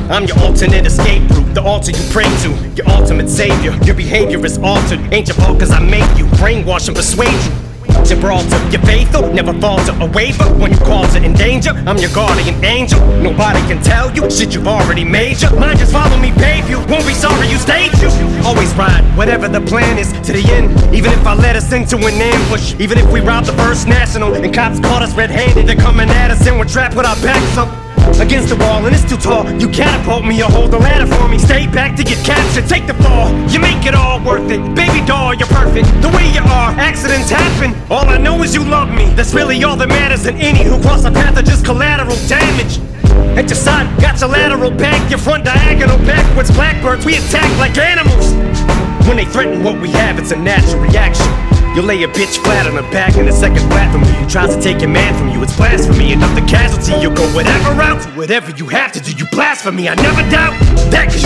I'm your alternate escape route, the altar you pray to, your ultimate savior. Your behavior is altered, ain't your fault cause I make you brainwash and persuade you. Gibraltar, you're faithful, never falter a waiver when you call to in danger. I'm your guardian angel, nobody can tell you shit you've already made you. Mind just follow me, pave you, won't be sorry you stayed you. Always ride, whatever the plan is, to the end. Even if I let us into an ambush, even if we rob the First National and cops caught us red-handed, they're coming at us and we're trapped with our backs up against the wall and it's too tall. You catapult me or hold the ladder for me. Stay back to get captured, take the fall. You make it all worth it. Baby doll, you're perfect. The way you are, accidents happen. All I know is you love me. That's really all that matters. And any who cross our path are just collateral damage. At your side, got your lateral back, your front diagonal backwards. Blackbirds, we attack like animals. When they threaten what we have, it's a natural reaction. You'll lay a bitch flat on her back in a second flat from you. Who tries to take your man from you, it's blasphemy. Another casualty, you'll go whatever route, whatever you have to do, you blasphemy. I never doubt that.